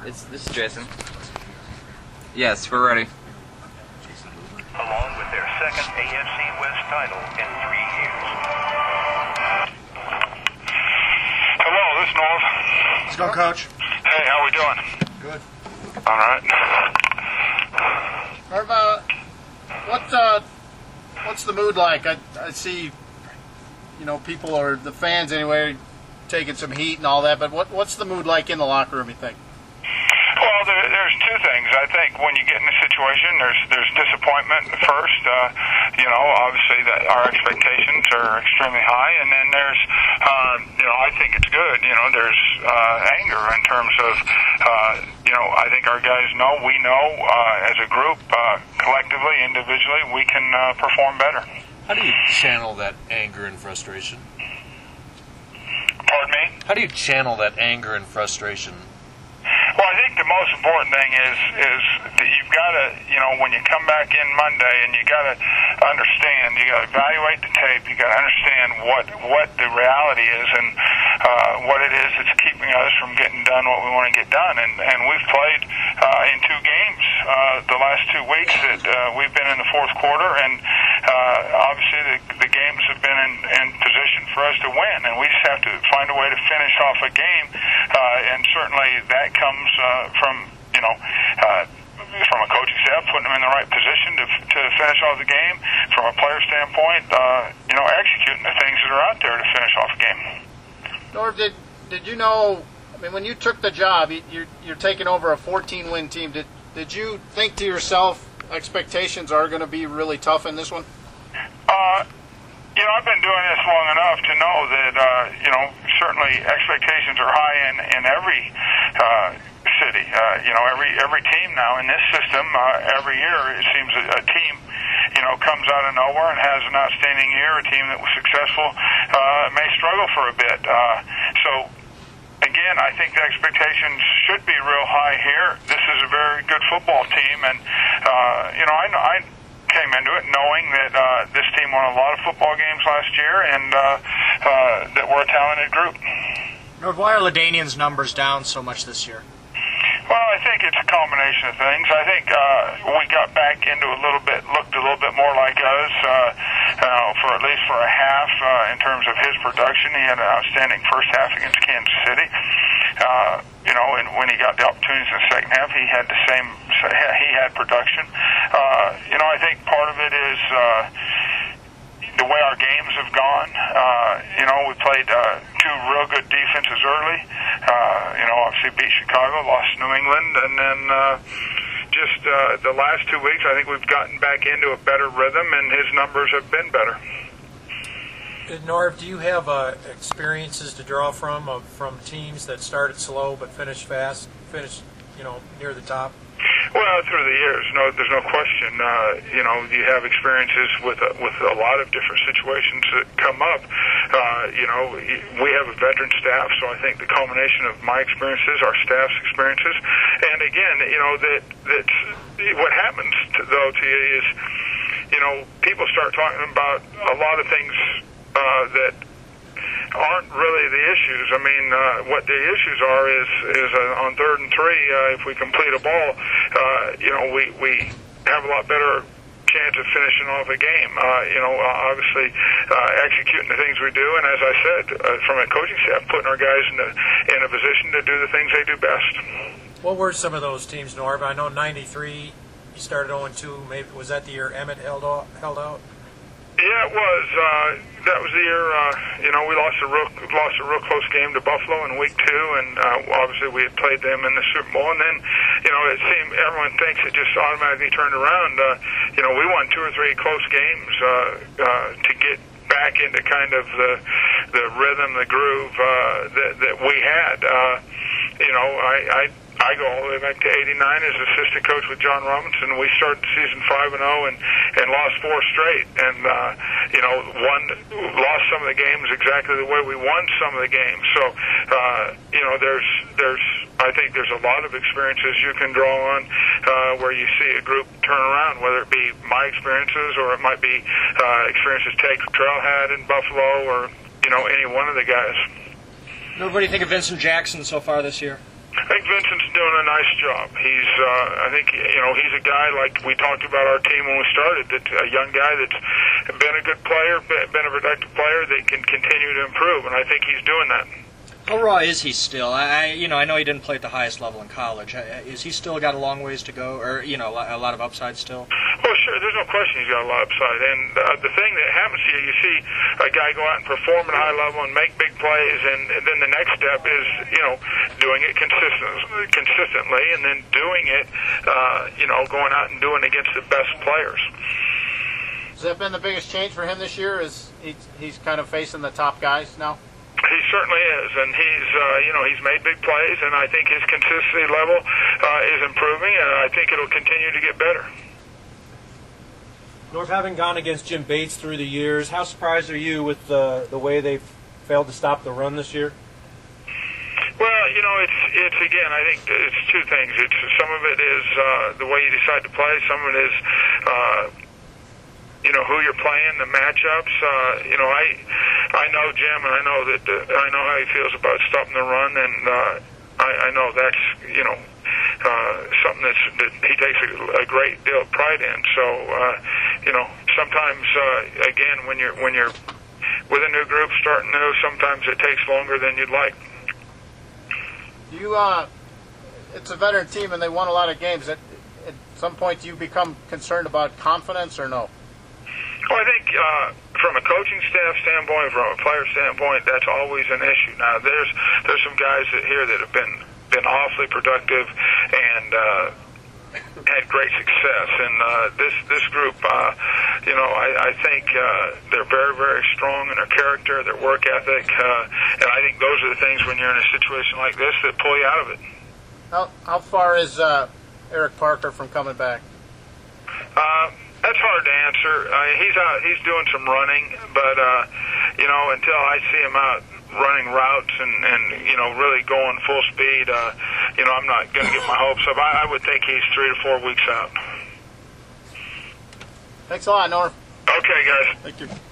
This is Jason. Yes, we're ready. Along with their second AFC West title in 3 years. Hello, this is Norv. Let's go, Coach. Hey, how we doing? Good. All right. Norv, what's the mood like? I see, people, or the fans anyway, taking some heat and all that, but what's the mood like in the locker room, you think? Well, there's two things. I think when you get in a situation, there's disappointment first. Obviously that our expectations are extremely high, and then there's, I think it's good. There's anger in terms of, I think our guys know, we know, as a group, collectively, individually, we can perform better. How do you channel that anger and frustration? Pardon me? How do you channel that anger and frustration? Well, I think the most important thing is that you've got to, when you come back in Monday, and you got to understand, you got to evaluate the tape, you got to understand what the reality is and what it is that's keeping us from getting done what we want to get done. And we've played in 2 games the last 2 weeks that we've been in the fourth quarter, and obviously the games have been in position for us to win, and we just have to find a way to finish off a game, and certainly that comes from a coaching staff, putting them in the right position to finish off the game. From a player standpoint, executing the things that are out there to finish off a game. Norv, did you know? I mean, when you took the job, you're taking over a 14-win team. Did you think to yourself, expectations are going to be really tough in this one? I've been doing this long enough to know that, certainly expectations are high in every city. Every team now in this system, every year it seems a team, comes out of nowhere and has an outstanding year. A team that was successful may struggle for a bit. So, again, I think the expectations should be real high here. This is a very good football team, and, I came into it knowing that this team won a lot of football games last year, and that we're a talented group. Norv, why are LaDainian's numbers down so much this year? Well, I think it's a combination of things. I think we got back into looked a little bit more like us, for at least for a half, in terms of his production. He had an outstanding first half against Kansas City. And when he got the opportunities in the second half, he had he had production. I think part of it is the way our games have gone. We played 2 real good defenses early. Obviously beat Chicago, lost New England, and then just the last 2 weeks, I think we've gotten back into a better rhythm, and his numbers have been better. Norv, do you have experiences to draw from teams that started slow but finished fast, near the top? Well, through the years, there's no question. You have experiences with a lot of different situations that come up. We have a veteran staff, so I think the culmination of my experiences, our staff's experiences, and again, that's what happens to you is, people start talking about a lot of things that aren't really the issues. I mean, what the issues are is on 3rd and 3, if we complete a ball, we have a lot better chance of finishing off a game. Obviously executing the things we do, and as I said, from a coaching staff, putting our guys in a position to do the things they do best. What were some of those teams, Norv? I know 93, you started 0-2. Maybe was that the year Emmett held out? Yeah, it was. That was the year. We lost a real close game to Buffalo in week 2, and obviously we had played them in the Super Bowl. And then, it seemed everyone thinks it just automatically turned around. We won 2 or 3 close games to get back into kind of the rhythm, the groove that we had. I go all the way back to '89 as assistant coach with John Robinson. We started the season 5-0 and lost 4 straight, and lost some of the games exactly the way we won some of the games. So I think there's a lot of experiences you can draw on where you see a group turn around, whether it be my experiences or it might be experiences Ted Cottrell had in Buffalo, or any one of the guys. What do you think of Vincent Jackson so far this year? I think Vincent's doing a nice job. He's, I think, he's a guy like we talked about our team when we started, that a young guy that's been a good player, been a productive player that can continue to improve, and I think he's doing that. How raw is he still? I know he didn't play at the highest level in college. Is he still got a long ways to go, or a lot of upside still? Well, sure. There's no question he's got a lot of upside. And the thing that happens here, you see a guy go out and perform at a high level and make big plays, and then the next step is, doing it consistently, and then doing it, going out and doing it against the best players. Has that been the biggest change for him this year? Is he's kind of facing the top guys now? He certainly is, and he's made big plays, and I think his consistency level is improving, and I think it'll continue to get better. Norv, having gone against Jim Bates through the years, how surprised are you with the way they've failed to stop the run this year? Well, it's again, I think it's two things. It's some of it is the way you decide to play. Some of it is who you're playing, the matchups. I know Jim, and I know that I know how he feels about stopping the run, and I know that's something that he takes a great deal of pride in. So sometimes again, when you're with a new group starting new, sometimes it takes longer than you'd like. It's a veteran team, and they won a lot of games. At some point, do you become concerned about confidence, or no? Well, I think from a coaching staff standpoint, from a player standpoint, that's always an issue. Now, there's some guys here that have been awfully productive and had great success. And this group, I think they're very, very strong in their character, their work ethic, and I think those are the things when you're in a situation like this that pull you out of it. How far is Eric Parker from coming back? That's hard to answer. He's doing some running, but until I see him out running routes and really going full speed, I'm not going to get my hopes up. I would think he's 3 to 4 weeks out. Thanks a lot, Norv. Okay, guys. Thank you.